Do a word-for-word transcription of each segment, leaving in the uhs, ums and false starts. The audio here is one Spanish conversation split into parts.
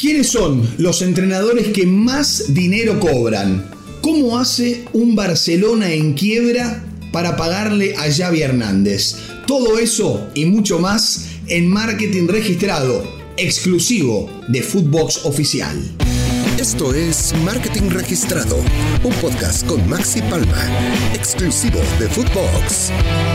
¿Quiénes son los entrenadores que más dinero cobran? ¿Cómo hace un Barcelona en quiebra para pagarle a Xavi Hernández? Todo eso y mucho más en Marketing Registrado, exclusivo de Footbox Oficial. Esto es Marketing Registrado, un podcast con Maxi Palma, exclusivo de Footbox.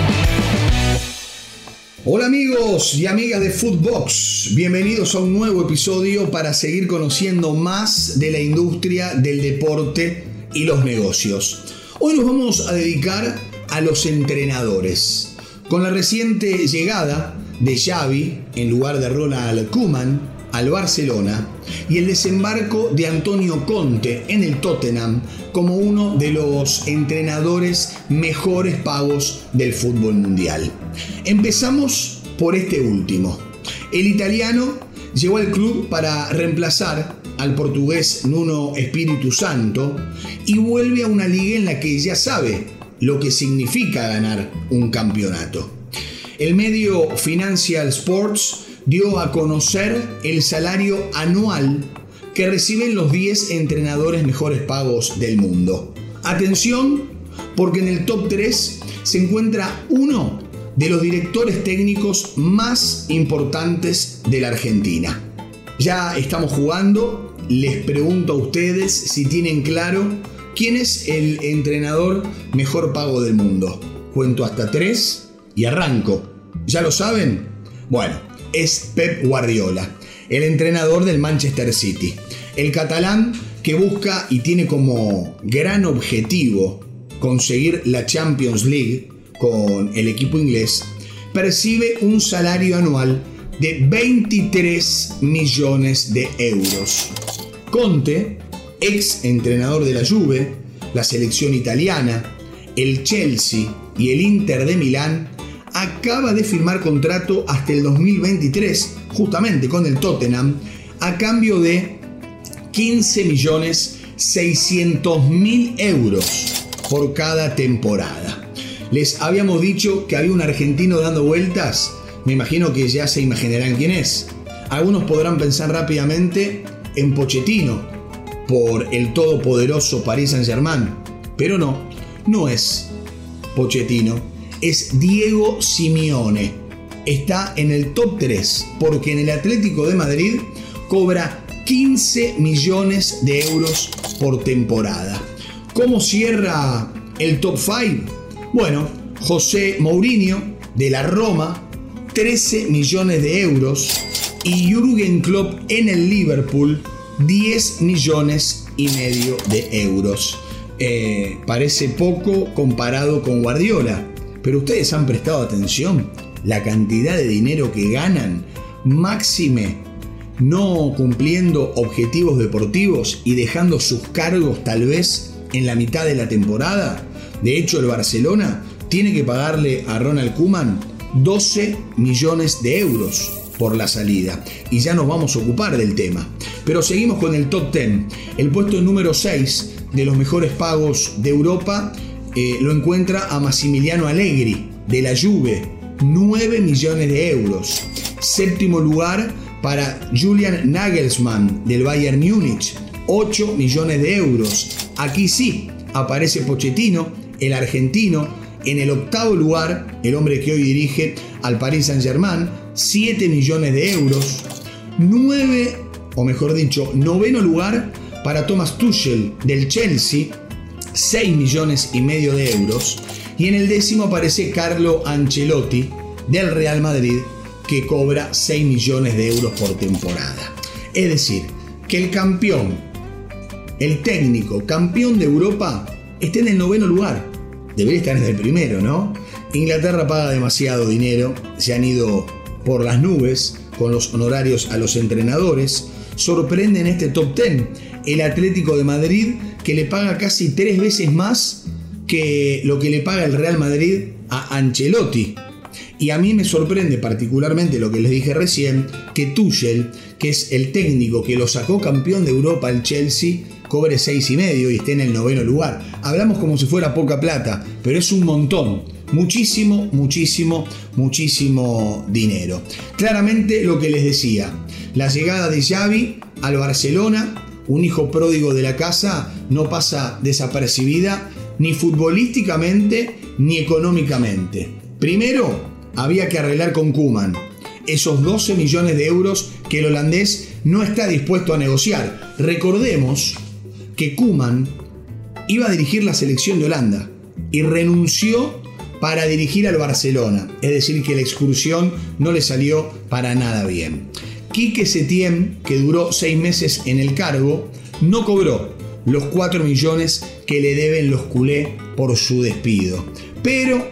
Hola amigos y amigas de Footbox, bienvenidos a un nuevo episodio para seguir conociendo más de la industria del deporte y los negocios. Hoy nos vamos a dedicar a los entrenadores. Con la reciente llegada de Xavi en lugar de Ronald Koeman al Barcelona y el desembarco de Antonio Conte en el Tottenham como uno de los entrenadores mejores pagos del fútbol mundial. Empezamos por este último. El italiano llegó al club para reemplazar al portugués Nuno Espíritu Santo y vuelve a una liga en la que ya sabe lo que significa ganar un campeonato. El medio Financial Sports dio a conocer el salario anual que reciben los diez entrenadores mejores pagos del mundo. Atención, porque en el top tres se encuentra uno de los directores técnicos más importantes de la Argentina. Ya estamos jugando, les pregunto a ustedes si tienen claro quién es el entrenador mejor pago del mundo. Cuento hasta tres y arranco. ¿Ya lo saben? Bueno, es Pep Guardiola, el entrenador del Manchester City. El catalán, que busca y tiene como gran objetivo conseguir la Champions League con el equipo inglés, percibe un salario anual de veintitrés millones de euros. Conte, ex entrenador de la Juve, la selección italiana, el Chelsea y el Inter de Milán, acaba de firmar contrato hasta el dos mil veintitrés, justamente con el Tottenham, a cambio de quince millones seiscientos mil euros por cada temporada. Les habíamos dicho que había un argentino dando vueltas, me imagino que ya se imaginarán quién es. Algunos podrán pensar rápidamente en Pochettino, por el todopoderoso Paris Saint-Germain, pero no, no es Pochettino. Es Diego Simeone. Está en el top tres porque en el Atlético de Madrid cobra quince millones de euros por temporada. ¿Cómo cierra el top cinco? Bueno, José Mourinho de la Roma, trece millones de euros, y Jürgen Klopp en el Liverpool, diez millones y medio de euros. Eh, parece poco comparado con Guardiola, pero ustedes han prestado atención la cantidad de dinero que ganan, máxime no cumpliendo objetivos deportivos y dejando sus cargos tal vez en la mitad de la temporada. De hecho, el Barcelona tiene que pagarle a Ronald Koeman doce millones de euros por la salida, y ya nos vamos a ocupar del tema. Pero seguimos con el top diez. El puesto número seis de los mejores pagos de Europa Eh, lo encuentra a Massimiliano Allegri de la Juve, nueve millones de euros. Séptimo lugar para Julian Nagelsmann del Bayern Múnich, ocho millones de euros. Aquí sí aparece Pochettino, el argentino, en el octavo lugar, el hombre que hoy dirige al Paris Saint-Germain, siete millones de euros. nueve, o mejor dicho, noveno lugar para Thomas Tuchel del Chelsea, seis millones y medio de euros, y en el décimo aparece Carlo Ancelotti del Real Madrid, que cobra seis millones de euros por temporada. Es decir, que el campeón, el técnico campeón de Europa, esté en el noveno lugar. Debería estar en el primero, ¿no? Inglaterra paga demasiado dinero, se han ido por las nubes con los honorarios a los entrenadores. Sorprende en este top diez el Atlético de Madrid, que le paga casi tres veces más que lo que le paga el Real Madrid a Ancelotti. Y a mí me sorprende particularmente lo que les dije recién, que Tuchel, que es el técnico que lo sacó campeón de Europa al Chelsea, cobre seis y medio y esté en el noveno lugar. Hablamos como si fuera poca plata, pero es un montón Muchísimo, muchísimo, muchísimo dinero. Claramente lo que les decía, la llegada de Xavi al Barcelona, un hijo pródigo de la casa, no pasa desapercibida ni futbolísticamente ni económicamente. Primero, había que arreglar con Koeman esos doce millones de euros que el holandés no está dispuesto a negociar. Recordemos que Koeman iba a dirigir la selección de Holanda y renunció para dirigir al Barcelona, es decir que la excursión no le salió para nada bien. Quique Setién, que duró seis meses en el cargo, no cobró los cuatro millones que le deben los culés por su despido. Pero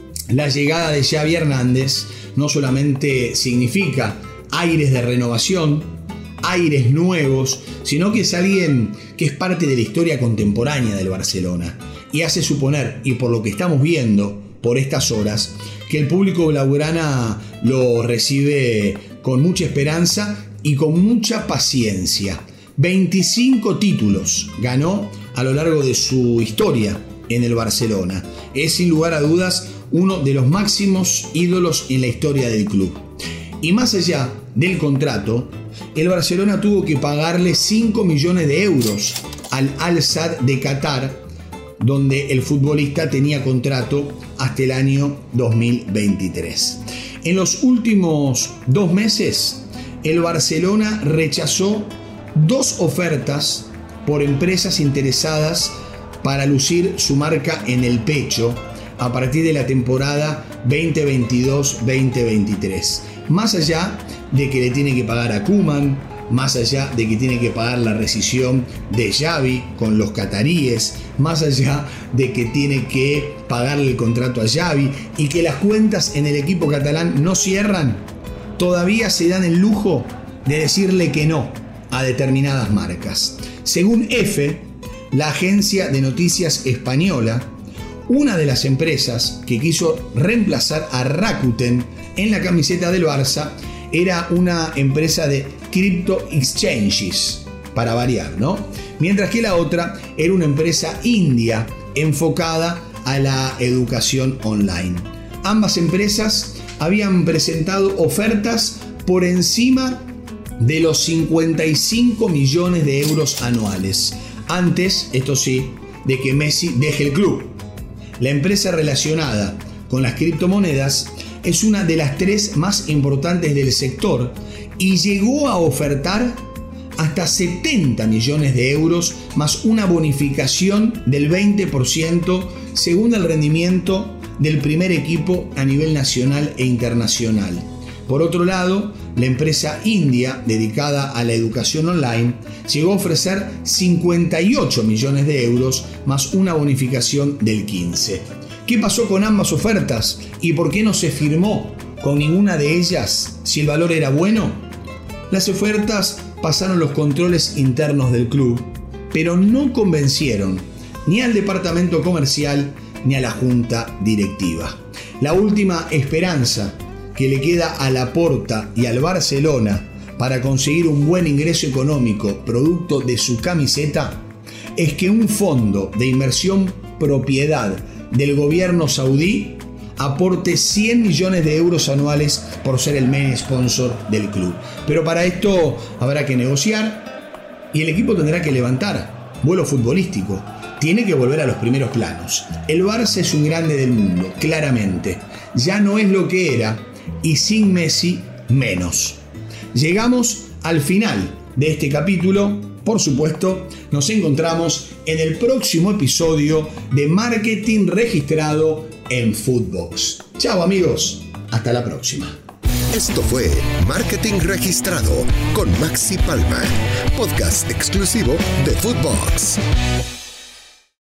la llegada de Xavi Hernández no solamente significa aires de renovación, aires nuevos, sino que es alguien que es parte de la historia contemporánea del Barcelona y hace suponer, y por lo que estamos viendo por estas horas, que el público blaugrana lo recibe con mucha esperanza y con mucha paciencia. veinticinco títulos ganó a lo largo de su historia en el Barcelona. Es sin lugar a dudas uno de los máximos ídolos en la historia del club. Y más allá del contrato, el Barcelona tuvo que pagarle cinco millones de euros al Al-Sadd de Qatar, donde el futbolista tenía contrato hasta el año dos mil veintitrés. En los últimos dos meses, el Barcelona rechazó dos ofertas por empresas interesadas para lucir su marca en el pecho a partir de la temporada veinte veintidós veinte veintitrés. Más allá de que le tiene que pagar a Koeman, más allá de que tiene que pagar la rescisión de Xavi con los cataríes, más allá de que tiene que pagarle el contrato a Xavi y que las cuentas en el equipo catalán no cierran, todavía se dan el lujo de decirle que no a determinadas marcas. Según EFE, la agencia de noticias española, una de las empresas que quiso reemplazar a Rakuten en la camiseta del Barça era una empresa de crypto exchanges, para variar, ¿no? Mientras que la otra era una empresa india enfocada a la educación online. Ambas empresas habían presentado ofertas por encima de los cincuenta y cinco millones de euros anuales, antes, esto sí, de que Messi deje el club. La empresa relacionada con las criptomonedas es una de las tres más importantes del sector y llegó a ofertar hasta setenta millones de euros más una bonificación del veinte por ciento según el rendimiento del primer equipo a nivel nacional e internacional. Por otro lado, la empresa india dedicada a la educación online llegó a ofrecer cincuenta y ocho millones de euros más una bonificación del quince por ciento. ¿Qué pasó con ambas ofertas y por qué no se firmó con ninguna de ellas si el valor era bueno? Las ofertas pasaron los controles internos del club, pero no convencieron ni al departamento comercial ni a la junta directiva. La última esperanza que le queda a Laporta y al Barcelona para conseguir un buen ingreso económico producto de su camiseta es que un fondo de inversión propiedad del gobierno saudí aporte cien millones de euros anuales por ser el main sponsor del club. Pero para esto habrá que negociar y el equipo tendrá que levantar vuelo futbolístico. Tiene que volver a los primeros planos. El Barça es un grande del mundo, claramente. Ya no es lo que era y sin Messi menos. Llegamos al final de este capítulo. Por supuesto, nos encontramos en el próximo episodio de Marketing Registrado en Footbox. Chao amigos, hasta la próxima. Esto fue Marketing Registrado con Maxi Palma, podcast exclusivo de Footbox.